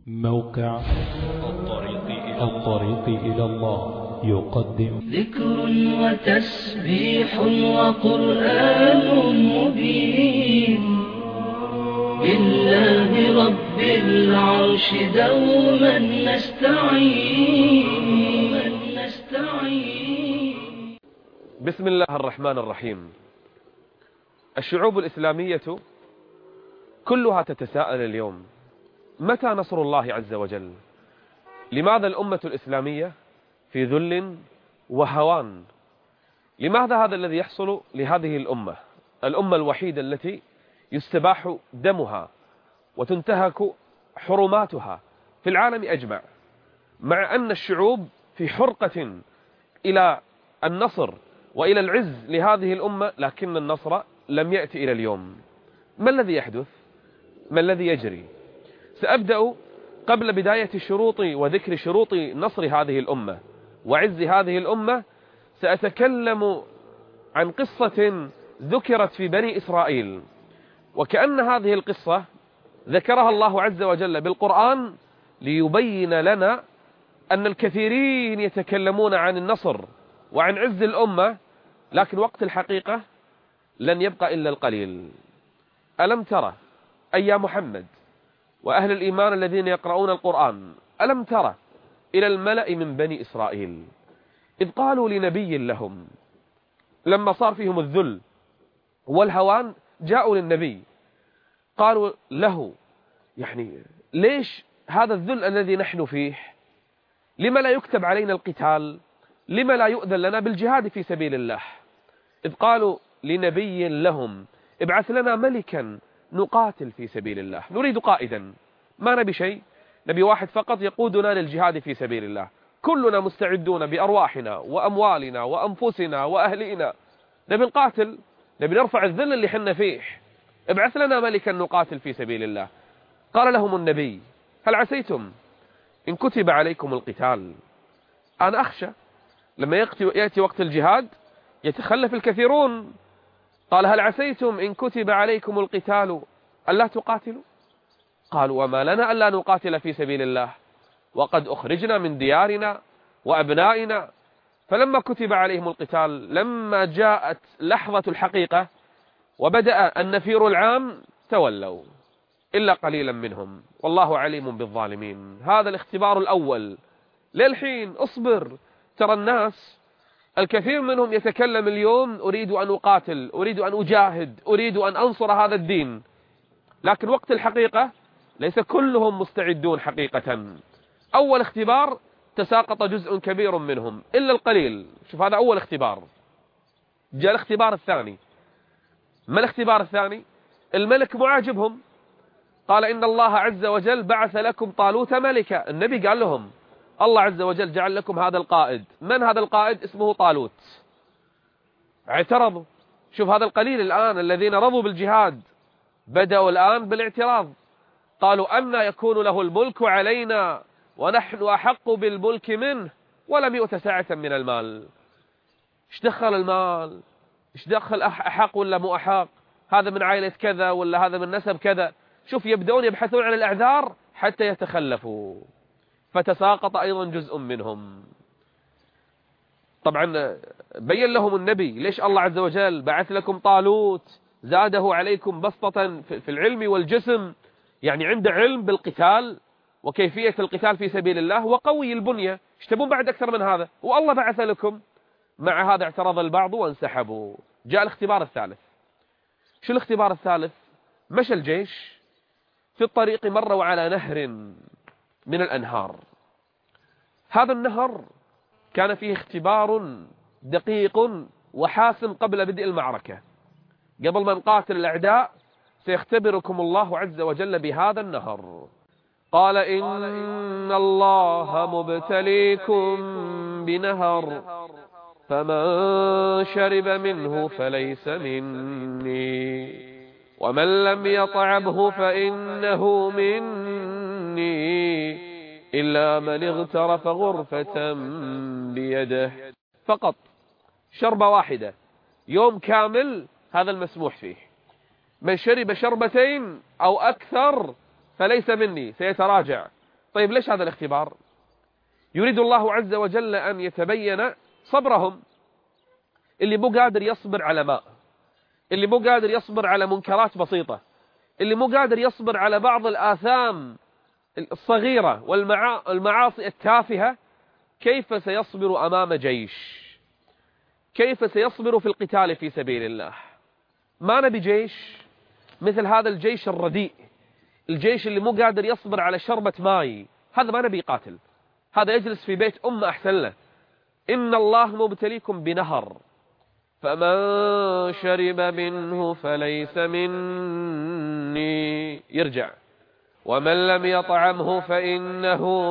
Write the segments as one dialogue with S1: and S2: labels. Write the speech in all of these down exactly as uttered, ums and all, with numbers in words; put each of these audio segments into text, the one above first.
S1: موقع الطريق إلى, الطريق إلى الله يقدم
S2: ذكر وتسبيح وقرآن مبين بالله رب العرش دوما نستعين نستعين
S3: بسم الله الرحمن الرحيم. الشعوب الإسلامية كلها تتساءل اليوم: متى نصر الله عز وجل؟ لماذا الأمة الإسلامية في ذل وهوان؟ لماذا هذا الذي يحصل لهذه الأمة، الأمة الوحيدة التي يستباح دمها وتنتهك حرماتها في العالم أجمع، مع أن الشعوب في حرقة إلى النصر وإلى العز لهذه الأمة، لكن النصر لم يأتي إلى اليوم. ما الذي يحدث؟ ما الذي يجري؟ سأبدأ قبل بداية شروط وذكر شروط نصر هذه الأمة وعز هذه الأمة، سأتكلم عن قصة ذكرت في بني إسرائيل، وكأن هذه القصة ذكرها الله عز وجل بالقرآن ليبين لنا أن الكثيرين يتكلمون عن النصر وعن عز الأمة، لكن وقت الحقيقة لن يبقى إلا القليل. ألم ترى أي محمد وأهل الإيمان الذين يقرؤون القرآن، ألم ترى إلى الملأ من بني إسرائيل إذ قالوا لنبي لهم، لما صار فيهم الذل والهوان جاءوا للنبي قالوا له: يعني ليش هذا الذل الذي نحن فيه؟ لما لا يكتب علينا القتال؟ لما لا يؤذن لنا بالجهاد في سبيل الله؟ إذ قالوا لنبي لهم: ابعث لنا ملكا نقاتل في سبيل الله، نريد قائدا، ما نبي شيء، نبي واحد فقط يقودنا للجهاد في سبيل الله، كلنا مستعدون بأرواحنا وأموالنا وأنفسنا وأهلنا، نبي نقاتل، نبي نرفع الذل اللي حنا فيه، ابعث لنا ملكا نقاتل في سبيل الله. قال لهم النبي: هل عسيتم إن كتب عليكم القتال؟ أنا أخشى لما يأتي وقت الجهاد يتخلف الكثيرون. قال: هل عسيتم إن كتب عليكم القتال ألا تقاتلوا؟ قالوا: وما لنا ألا نقاتل في سبيل الله وقد أخرجنا من ديارنا وأبنائنا. فلما كتب عليهم القتال، لما جاءت لحظة الحقيقة وبدأ النفير العام، تولوا إلا قليلا منهم، والله عليم بالظالمين. هذا الاختبار الأول. للحين اصبر، ترى الناس الكثير منهم يتكلم اليوم: أريد أن أقاتل، أريد أن أجاهد، أريد أن أنصر هذا الدين، لكن وقت الحقيقة ليس كلهم مستعدون حقيقة. أول اختبار تساقط جزء كبير منهم إلا القليل. شوف، هذا أول اختبار. جاء الاختبار الثاني. ما الاختبار الثاني؟ الملك معاجبهم، قال: إن الله عز وجل بعث لكم طالوت ملكا. النبي قال لهم: الله عز وجل جعل لكم هذا القائد. من هذا القائد؟ اسمه طالوت. اعترضوا. شوف هذا القليل الآن الذين رضوا بالجهاد بدأوا الآن بالاعتراض. قالوا: أن يكون له الملك علينا ونحن أحق بالملك منه ولم يؤت ساعة من المال. ايش دخل المال؟ ايش دخل أحق ولا مو أحق؟ هذا من عائلة كذا ولا هذا من نسب كذا. شوف، يبدأون يبحثون عن الأعذار حتى يتخلفوا، فتساقط أيضا جزء منهم. طبعا بين لهم النبي ليش الله عز وجل بعث لكم طالوت، زاده عليكم بسطة في العلم والجسم، يعني عنده علم بالقتال وكيفية القتال في سبيل الله وقوي البنية، ايش تبون بعد أكثر من هذا؟ والله بعث لكم. مع هذا اعترض البعض وانسحبوا. جاء الاختبار الثالث. شو الاختبار الثالث؟ مشى الجيش في الطريق، مروا على نهر من الأنهار. هذا النهر كان فيه اختبار دقيق وحاسم قبل بدء المعركة. قبل ما نقاتل الأعداء سيختبركم الله عز وجل بهذا النهر. قال: إن الله مبتليكم بنهر فمن شرب منه فليس مني ومن لم يطعمه فإنه مني إلا من اغترف غرفة بيده. فقط شربة واحدة يوم كامل هذا المسموح فيه. من شرب شربتين أو أكثر فليس مني، سيتراجع طيب ليش هذا الاختبار؟ يريد الله عز وجل أن يتبين صبرهم. اللي مو قادر يصبر على ماء، اللي مو قادر يصبر على منكرات بسيطة، اللي مو قادر يصبر على بعض الآثام الصغيرة والمعاصي التافهة، كيف سيصبر أمام جيش؟ كيف سيصبر في القتال في سبيل الله؟ ما نبي جيش مثل هذا الجيش الرديء، الجيش اللي مو قادر يصبر على شربة ماء، هذا ما نبي يقاتل، هذا يجلس في بيت أمه أحسن له. إن الله مبتليكم بنهر فمن شرب منه فليس مني، يرجع، ومن لم يطعمه فإنه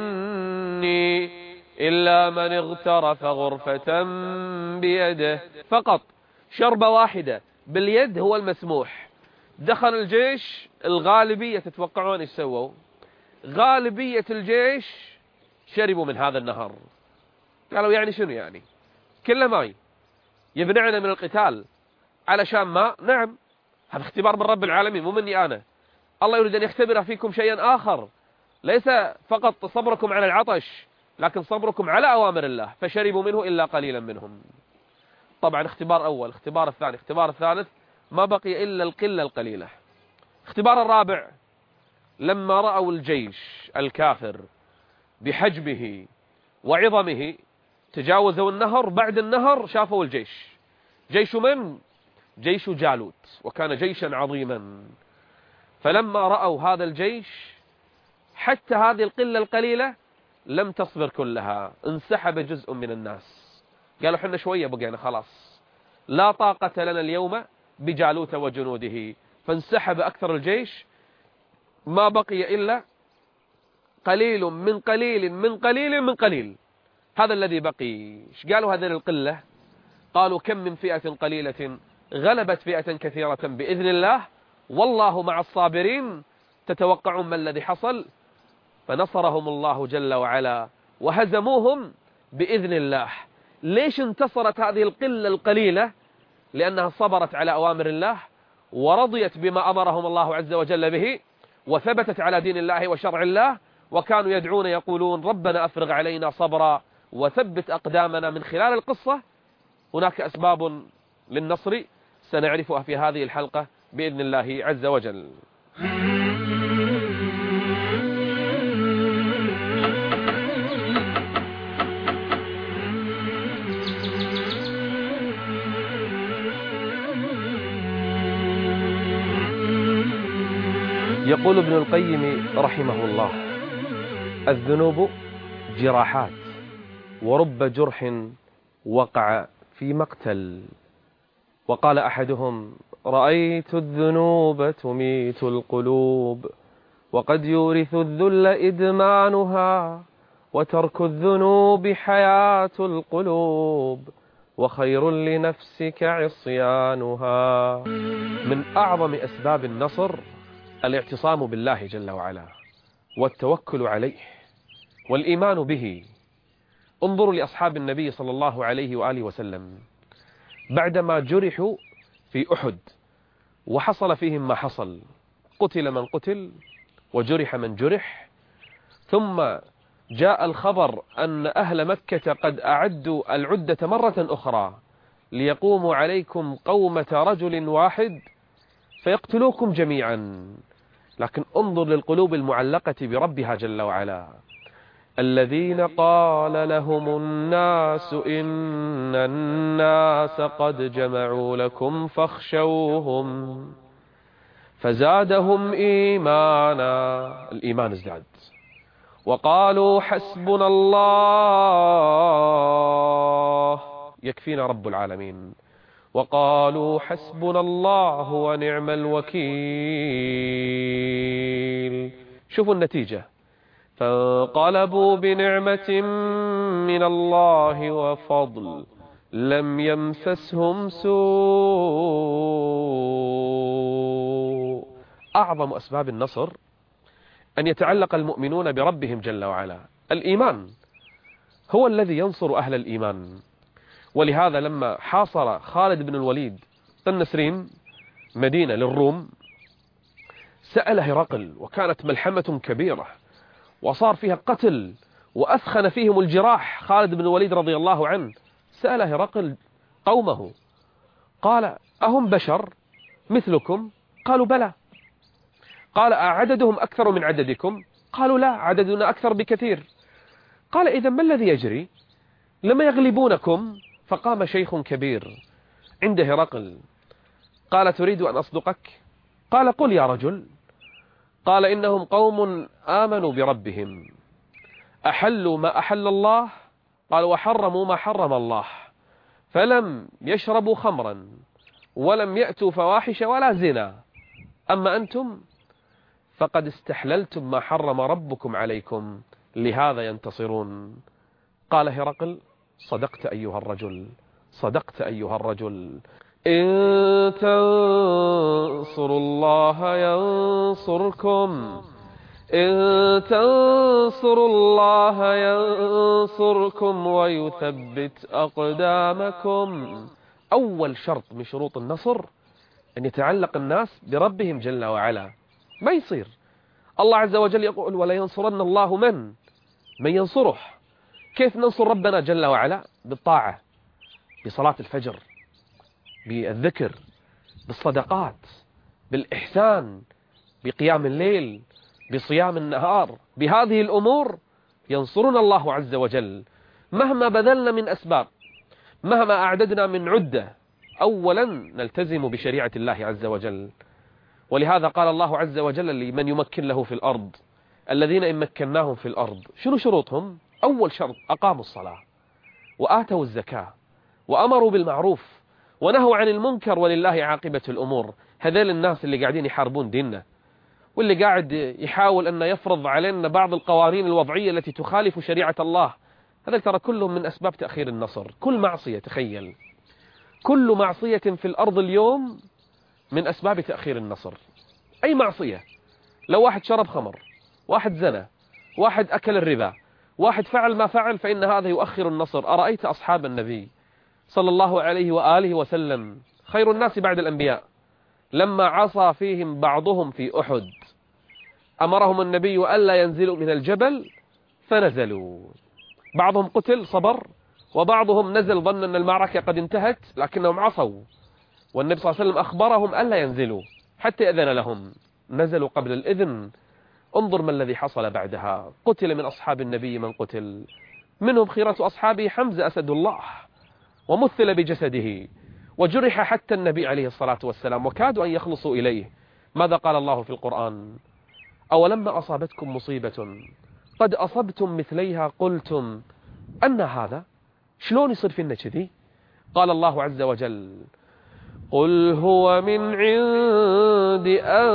S3: مني إلا من اغترف غرفة بيده. فقط شربة واحدة باليد هو المسموح. دخل الجيش، الغالبية تتوقعون ايش سووا؟ غالبية الجيش شربوا من هذا النهر. قالوا يعني شنو يعني؟ كله ماي، يمنعنا من القتال علشان ماء؟ نعم، هذا اختبار من رب العالمين مو مني أنا. الله يريد أن يختبر فيكم شيئا آخر، ليس فقط صبركم على العطش، لكن صبركم على أوامر الله. فشربوا منه إلا قليلا منهم. طبعا اختبار أول، اختبار الثاني، اختبار الثالث، ما بقي إلا القلة القليلة. اختبار الرابع، لما رأوا الجيش الكافر بحجمه وعظمه تجاوزوا النهر. بعد النهر شافوا الجيش، جيش من؟ جيش جالوت، وكان جيشا عظيما. فلما رأوا هذا الجيش، حتى هذه القلة القليلة لم تصبر كلها، انسحب جزء من الناس، قالوا حنا شوية بقينا خلاص، لا طاقة لنا اليوم بجالوت وجنوده. فانسحب أكثر الجيش، ما بقي إلا قليل من قليل من قليل من قليل. هذا الذي بقي. ايش قالوا هذه القلة؟ قالوا كم من فئة قليلة غلبت فئة كثيرة بإذن الله والله مع الصابرين. تتوقعون ما الذي حصل؟ فنصرهم الله جل وعلا وهزموهم بإذن الله. ليش انتصرت هذه القلة القليلة؟ لأنها صبرت على أوامر الله ورضيت بما أمرهم الله عز وجل به، وثبتت على دين الله وشرع الله، وكانوا يدعون يقولون ربنا أفرغ علينا صبرا وثبت أقدامنا. من خلال القصة هناك أسباب للنصر سنعرفها في هذه الحلقة بإذن الله عز وجل. يقول ابن القيم رحمه الله: الذنوب جراحات، ورب جرح وقع في مقتل. وقال أحدهم: رأيت الذنوب تميت القلوب، وقد يورث الذل إدمانها، وترك الذنوب حياة القلوب، وخير لنفسك عصيانها. من أعظم أسباب النصر الاعتصام بالله جل وعلا، والتوكل عليه، والإيمان به. انظروا لأصحاب النبي صلى الله عليه وآله وسلم بعدما جرحوا في أحد وحصل فيهم ما حصل، قتل من قتل وجرح من جرح، ثم جاء الخبر أن أهل مكة قد أعدوا العدة مرة أخرى ليقوموا عليكم قومة رجل واحد فيقتلوكم جميعا. لكن انظر للقلوب المعلقة بربها جل وعلا: الذين قال لهم الناس إن الناس قد جمعوا لكم فاخشوهم فزادهم إيمانا، الإيمان ازداد، وقالوا حسبنا الله يكفينا رب العالمين، وقالوا حسبنا الله ونعم الوكيل. شوفوا النتيجة: فانقلبوا بنعمة من الله وفضل لم يمسسهم سوء. أعظم أسباب النصر أن يتعلق المؤمنون بربهم جل وعلا. الإيمان هو الذي ينصر أهل الإيمان. ولهذا لما حاصر خالد بن الوليد النسرين مدينة للروم، سأل هرقل، وكانت ملحمة كبيرة، وصار فيها قتل وأثخن فيهم الجراح خالد بن الوليد رضي الله عنه، سأل هرقل قومه قال أهم بشر مثلكم؟ قالوا بلى. قال أعددهم أكثر من عددكم؟ قالوا لا، عددنا أكثر بكثير. قال إذا ما الذي يجري؟ لما يغلبونكم؟ فقام شيخ كبير عند هرقل قال تريد أن أصدقك؟ قال قل يا رجل. قال إنهم قوم آمنوا بربهم، أحلوا ما أحل الله، قال وحرموا ما حرم الله، فلم يشربوا خمرا ولم يأتوا فواحش ولا زنا، أما أنتم فقد استحللتم ما حرم ربكم عليكم، لهذا ينتصرون. قال هرقل صدقت أيها الرجل، صدقت أيها الرجل، إن تنصروا الله ينصركم، إن تنصروا الله ينصركم ويثبت أقدامكم. أول شرط من شروط النصر أن يتعلق الناس بربهم جل وعلا. ما يصير الله عز وجل يقول ولا ينصرن الله من من ينصره. كيف ننصر ربنا جل وعلا؟ بالطاعة، بصلاة الفجر، بالذكر، بالصدقات، بالإحسان، بقيام الليل، بصيام النهار. بهذه الأمور ينصرنا الله عز وجل مهما بذلنا من أسباب، مهما أعددنا من عدة. أولا نلتزم بشريعة الله عز وجل، ولهذا قال الله عز وجل لمن يمكن له في الأرض الذين إن مكناهم في الأرض. شنو شروطهم؟ أول شرط أقاموا الصلاة وآتوا الزكاة وأمروا بالمعروف ونهوا عن المنكر ولله عاقبة الأمور. هذول الناس اللي قاعدين يحاربون ديننا، واللي قاعد يحاول أن يفرض علينا بعض القوانين الوضعية التي تخالف شريعة الله، هذا ترى كلهم من أسباب تأخير النصر. كل معصية، تخيل، كل معصية في الأرض اليوم من أسباب تأخير النصر. أي معصية، لو واحد شرب خمر، واحد زنى، واحد أكل الربا، واحد فعل ما فعل، فإن هذا يؤخر النصر. أرأيت أصحاب النبي صلى الله عليه وآله وسلم خير الناس بعد الأنبياء، لما عصى فيهم بعضهم في أحد أمرهم النبي ألا ينزلوا من الجبل فنزلوا. بعضهم قتل صبر، وبعضهم نزل ظن أن المعركة قد انتهت لكنهم عصوا، والنبي صلى الله عليه وسلم أخبرهم ألا ينزلوا حتى أذن لهم، نزلوا قبل الإذن. انظر ما الذي حصل بعدها. قتل من أصحاب النبي من قتل، منهم خيرة أصحابه حمزة أسد الله، ومثل بجسده، وجرح حتى النبي عليه الصلاة والسلام، وكادوا أن يخلصوا إليه. ماذا قال الله في القرآن؟ أولما أصابتكم مصيبة قد أصبتم مثليها قلتم أن هذا، شلون يصير فينا كذي؟ قال الله عز وجل قل هو من عند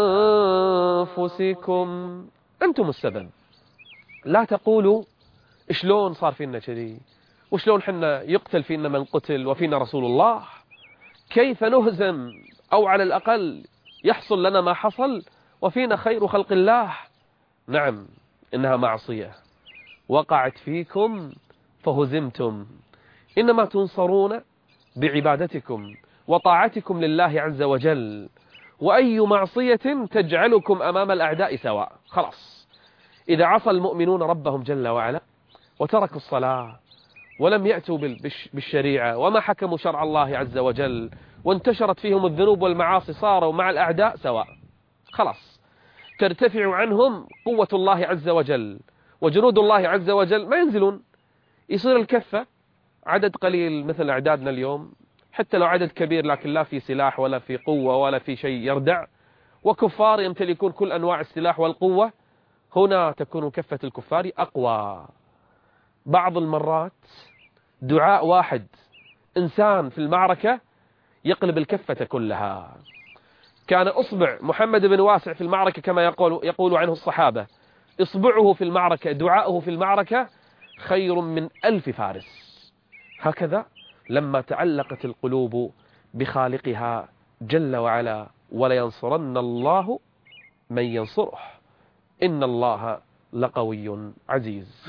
S3: أنفسكم، أنتم السبب. لا تقولوا شلون صار فينا كذي، وشلون حنا يقتل فينا من قتل وفينا رسول الله، كيف نهزم أو على الأقل يحصل لنا ما حصل وفينا خير خلق الله. نعم، إنها معصية وقعت فيكم فهزمتم، إنما تنصرون بعبادتكم وطاعتكم لله عز وجل. وأي معصية تجعلكم أمام الأعداء سواء. خلاص، إذا عصى المؤمنون ربهم جل وعلا وتركوا الصلاة ولم يأتوا بالشريعة وما حكموا شرع الله عز وجل وانتشرت فيهم الذنوب والمعاصي، صاروا مع الأعداء سواء. خلاص، ترتفع عنهم قوة الله عز وجل، وجنود الله عز وجل ما ينزلون. يصير الكفة عدد قليل مثل أعدادنا اليوم، حتى لو عدد كبير لكن لا في سلاح ولا في قوة ولا في شيء يردع، وكفار يمتلكون كل أنواع السلاح والقوة. هنا تكون كفة الكفار أقوى. بعض المرات دعاء واحد إنسان في المعركة يقلب الكفة كلها. كان أصبع محمد بن واسع في المعركة كما يقول, يقول عنه الصحابة، إصبعه في المعركة، دعاؤه في المعركة خير من ألف فارس. هكذا لما تعلقت القلوب بخالقها جل وعلا، ولينصرن الله من ينصره، إن الله لقوي عزيز.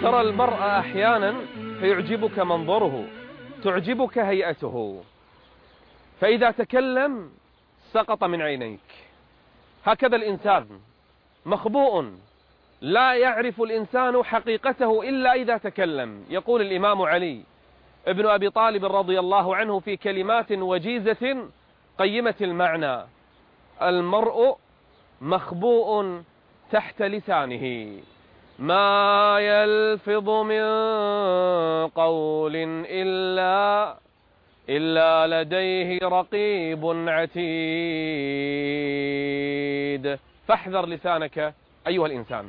S3: ترى المرء أحيانا فيعجبك منظره، تعجبك هيئته، فإذا تكلم سقط من عينيك. هكذا الإنسان مخبوء، لا يعرف الإنسان حقيقته إلا إذا تكلم. يقول الإمام علي ابن أبي طالب رضي الله عنه في كلمات وجيزة قيمة المعنى: المرء مخبوء تحت لسانه، ما يلفظ من قول إلا إلا لديه رقيب عتيد. فاحذر لسانك أيها الإنسان.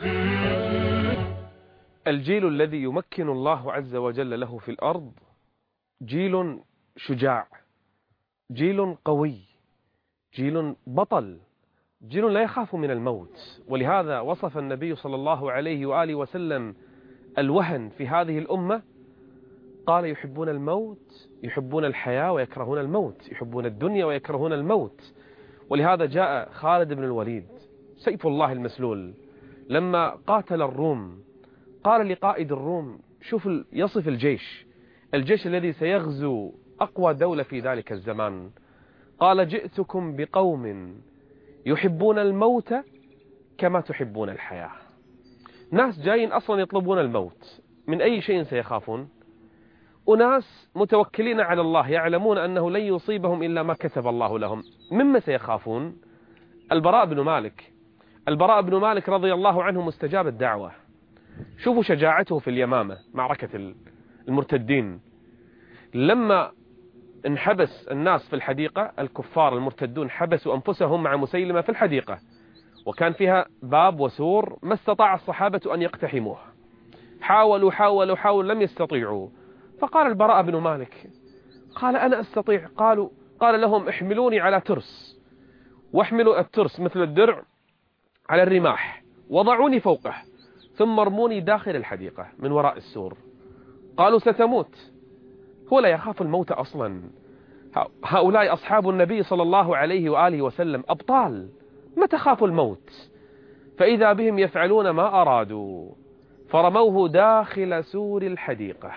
S3: الجيل الذي يمكن الله عز وجل له في الأرض جيل شجاع، جيل قوي، جيل بطل، جيل لا يخاف من الموت. ولهذا وصف النبي صلى الله عليه وآله وسلم الوهن في هذه الأمة، قال: يحبون الموت، يحبون الحياة ويكرهون الموت، يحبون الدنيا ويكرهون الموت. ولهذا جاء خالد بن الوليد سيف الله المسلول لما قاتل الروم، قال لقائد الروم: شوف يصف الجيش، الجيش الذي سيغزو أقوى دولة في ذلك الزمان، قال: جئتكم بقوم يحبون الموت كما تحبون الحياة. ناس جايين أصلا يطلبون الموت، من أي شيء سيخافون؟ وناس متوكلين على الله يعلمون أنه لن يصيبهم إلا ما كتب الله لهم. مما سيخافون؟ البراء بن مالك البراء بن مالك رضي الله عنه مستجاب الدعوة. شوفوا شجاعته في اليمامة، معركة المرتدين، لما انحبس الناس في الحديقة، الكفار المرتدون حبسوا أنفسهم مع مسيلمة في الحديقة، وكان فيها باب وسور، ما استطاع الصحابة أن يقتحموه، حاولوا حاولوا حاولوا لم يستطيعوا. فقال البراء بن مالك، قال: أنا أستطيع. قالوا قال لهم: احملوني على ترس، واحملوا الترس مثل الدرع على الرماح، وضعوني فوقه، ثم ارموني داخل الحديقة من وراء السور. قالوا: ستموت. هو لا يخاف الموت أصلا. هؤلاء أصحاب النبي صلى الله عليه وآله وسلم أبطال، ما تخافوا الموت. فإذا بهم يفعلون ما أرادوا، فرموه داخل سور الحديقة،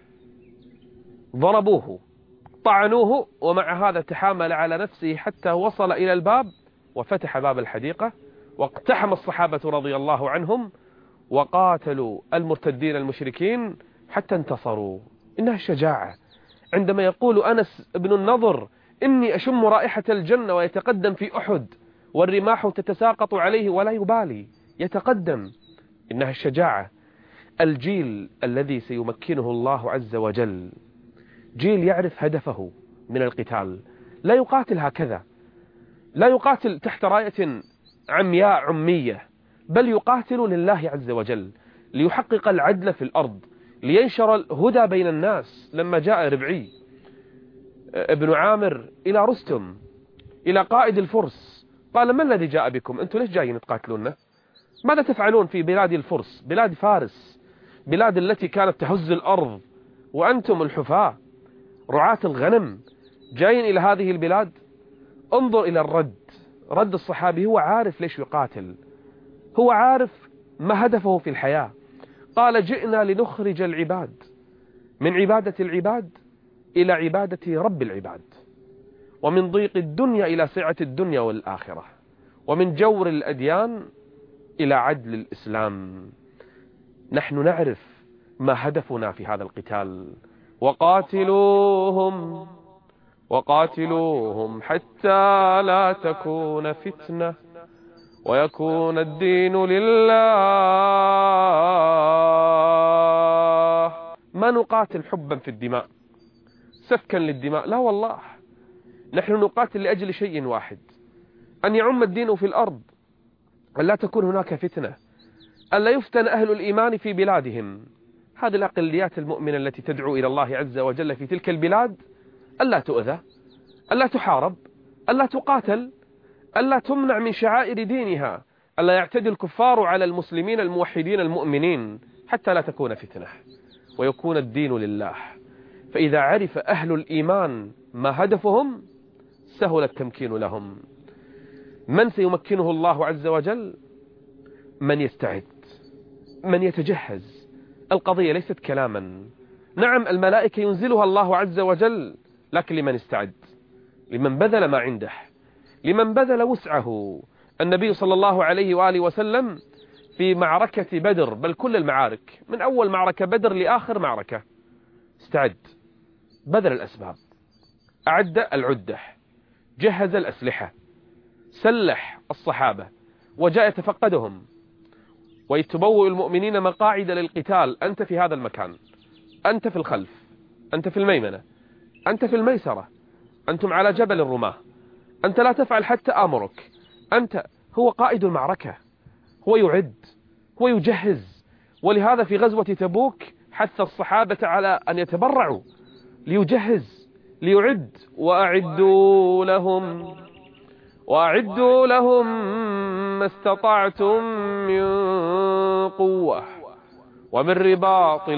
S3: ضربوه، طعنوه، ومع هذا تحامل على نفسه حتى وصل إلى الباب وفتح باب الحديقة، واقتحم الصحابة رضي الله عنهم وقاتلوا المرتدين المشركين حتى انتصروا. إنها الشجاعة. عندما يقول أنس بن النضر: إني أشم رائحة الجنة، ويتقدم في أحد والرماح تتساقط عليه ولا يبالي، يتقدم. إنها الشجاعة. الجيل الذي سيمكنه الله عز وجل جيل يعرف هدفه من القتال، لا يقاتل هكذا، لا يقاتل تحت راية عمياء عمية، بل يقاتل لله عز وجل، ليحقق العدل في الأرض، لينشر الهدى بين الناس. لما جاء ربعي ابن عامر إلى رستم، إلى قائد الفرس، قال: ما الذي جاء بكم؟ أنتم ليش جايين تقاتلون؟ ماذا تفعلون في بلاد الفرس، بلاد فارس، بلاد التي كانت تهز الأرض، وأنتم الحفاة رعاة الغنم جايين إلى هذه البلاد؟ انظر إلى الرد، رد الصحابي. هو عارف ليش يقاتل، هو عارف ما هدفه في الحياة. قال: جئنا لنخرج العباد من عبادة العباد إلى عبادة رب العباد، ومن ضيق الدنيا إلى سعة الدنيا والآخرة، ومن جور الأديان إلى عدل الإسلام. نحن نعرف ما هدفنا في هذا القتال. وقاتلوهم وقاتلوهم حتى لا تكون فتنة ويكون الدين لله. ما نقاتل حبا في الدماء، سفكا للدماء، لا والله. نحن نقاتل لأجل شيء واحد: أن يعم الدين في الأرض، أن لا تكون هناك فتنة، أن لا يفتن أهل الإيمان في بلادهم. هذه الأقليات المؤمنة التي تدعو إلى الله عز وجل في تلك البلاد ألا تؤذى، ألا تحارب، ألا تقاتل، ألا تمنع من شعائر دينها، ألا يعتدي الكفار على المسلمين الموحدين المؤمنين، حتى لا تكون فتنة ويكون الدين لله. فإذا عرف أهل الإيمان ما هدفهم سهل التمكين لهم. من سيمكنه الله عز وجل؟ من يستعد، من يتجهز، القضية ليست كلاما. نعم الملائكة ينزلها الله عز وجل، لكن لمن استعد، لمن بذل ما عنده، لمن بذل وسعه. النبي صلى الله عليه وآله وسلم في معركة بدر، بل كل المعارك من أول معركة بدر لآخر معركة، استعد، بذل الأسباب، أعد العدة، جهز الأسلحة، سلح الصحابة، وجاء يتفقدهم ويتبوئ المؤمنين مقاعد للقتال. أنت في هذا المكان، أنت في الخلف، أنت في الميمنة، أنت في الميسرة، أنتم على جبل الرماة، أنت لا تفعل حتى آمرك. أنت هو قائد المعركة، هو يعد، هو يجهز. ولهذا في غزوة تبوك حث الصحابة على أن يتبرعوا ليجهز، ليعد. وأعدوا لهم وأعدوا لهم ما استطعتم من قوة ومن رباط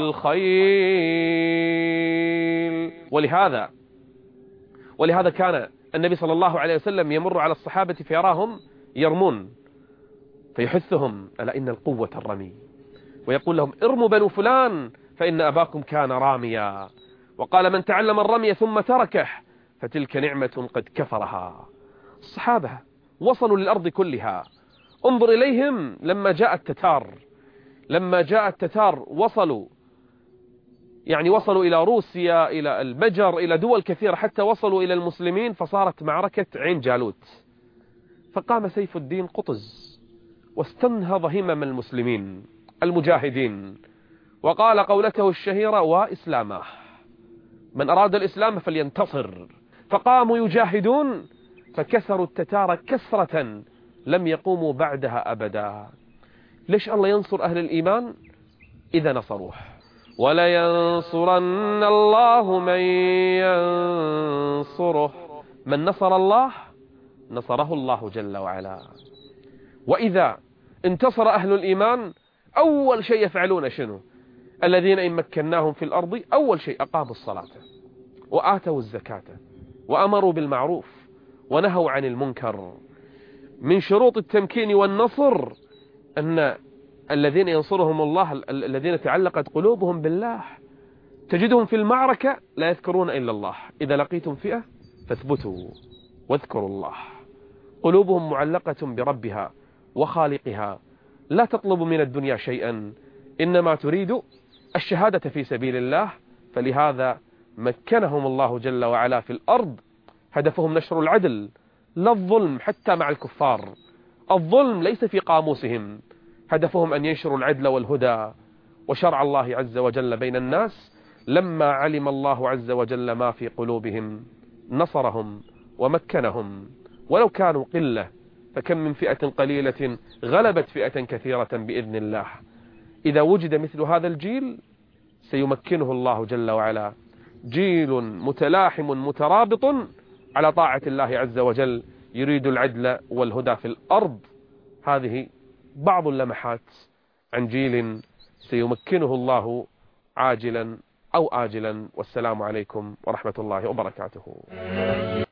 S3: الخيل. ولهذا ولهذا كان النبي صلى الله عليه وسلم يمر على الصحابة فيراهم يرمون، فيحثهم ألا إن القوة الرمي، ويقول لهم ارموا بنو فلان فإن أباكم كان راميا، وقال من تعلم الرمي ثم تركه فتلك نعمة قد كفرها. الصحابة وصلوا للأرض كلها. انظر إليهم لما جاء التتار، لما جاء التتار وصلوا، يعني وصلوا إلى روسيا، إلى البجر، إلى دول كثيرة، حتى وصلوا إلى المسلمين، فصارت معركة عين جالوت. فقام سيف الدين قطز واستنهض همم المسلمين المجاهدين، وقال قولته الشهيرة وإسلامه، من أراد الإسلام فلينتصر. فقاموا يجاهدون فكسروا التتار كسرة لم يقوموا بعدها أبدا. ليش الله ينصر أهل الإيمان؟ إذا نصروه. ولينصرن الله من ينصره، من نصر الله نصره الله جل وعلا. وإذا انتصر أهل الإيمان أول شيء يفعلون شنو؟ الذين إن مكناهم في الأرض أول شيء أقاموا الصلاة وآتوا الزكاة وأمروا بالمعروف ونهوا عن المنكر. من شروط التمكين والنصر أن الذين ينصرهم الله الذين تعلقت قلوبهم بالله، تجدهم في المعركة لا يذكرون إلا الله. إذا لقيتم فئة فاثبتوا واذكروا الله. قلوبهم معلقة بربها وخالقها، لا تطلب من الدنيا شيئا، إنما تريد الشهادة في سبيل الله. فلهذا مكنهم الله جل وعلا في الأرض. هدفهم نشر العدل، لا الظلم حتى مع الكفار. الظلم ليس في قاموسهم، هدفهم أن ينشروا العدل والهدى وشرع الله عز وجل بين الناس. لما علم الله عز وجل ما في قلوبهم نصرهم ومكنهم، ولو كانوا قلة، فكم من فئة قليلة غلبت فئة كثيرة بإذن الله. إذا وجد مثل هذا الجيل سيمكنه الله جل وعلا، جيل متلاحم مترابط على طاعة الله عز وجل، يريد العدل والهدى في الأرض. هذه بعض اللمحات عن جيل سيمكنه الله عاجلا أو آجلا. والسلام عليكم ورحمة الله وبركاته.